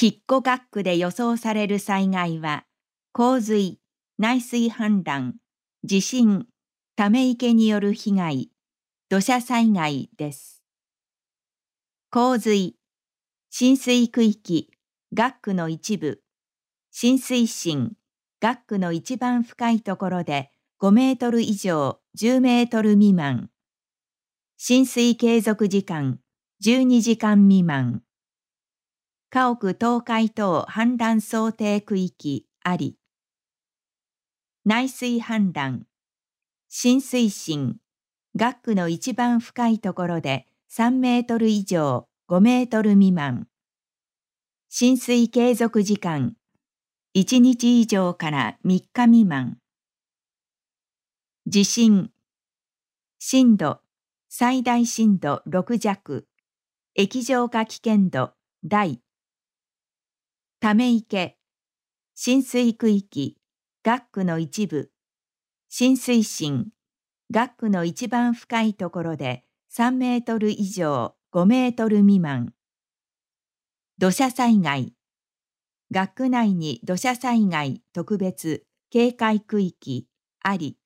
吉古学区で予想される災害は、洪水、内水氾濫、地震、ため池による被害、土砂災害です。洪水、浸水区域、学区の一部、浸水深、学区の一番深いところで5メートル以上10メートル未満。浸水継続時間12時間未満。家屋倒壊等氾濫想定区域あり。内水氾濫、浸水深、学区の一番深いところで3メートル以上5メートル未満。浸水継続時間1日以上から3日未満。地震、震度、最大震度6弱、液状化危険度大。ため池、浸水区域、学区の一部、浸水深、学区の一番深いところで3メートル以上5メートル未満。土砂災害、学区内に土砂災害特別警戒区域あり。